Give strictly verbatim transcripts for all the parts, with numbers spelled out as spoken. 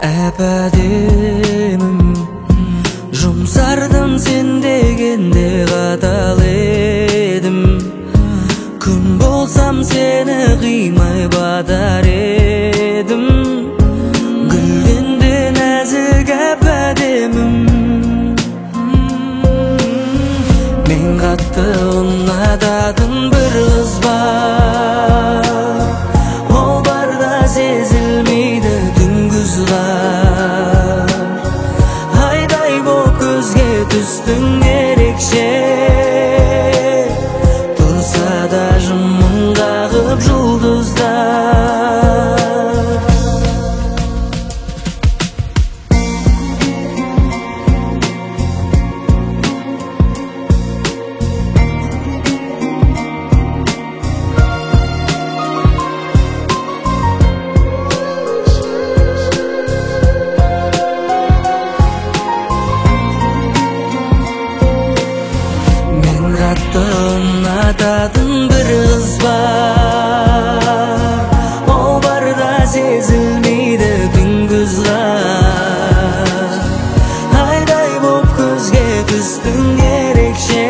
әпәдемім, жұмсардым сен дегенде қатал едім. Күн болсам сені қимай батар едім. Гүлденді нәзік әпәдемім, мен қатты ұнататын бір қыз бар. Ол барда сезілмейді түнгі ызғар. Айдай боп көзге түстің ерекше, тұрса да жымың қағып жұлдыздар. Ұнататын бір қыз бар. Ол барда сезілмейді түнгі ызғар. Айдай боп көзге түстің ерекше,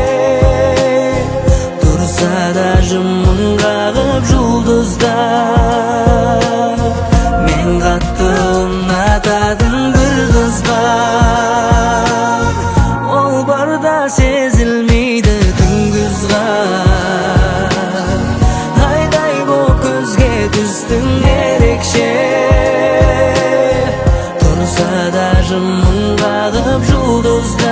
тұрса да жымың қағып жұлдыздар. Мен қатты ұнататын бір қыз бар. Ол барда сезілмейді түнгі ызғар. Айдай боп көзге түстің ерекше, тұрса да жымың қағып жұлдыздар.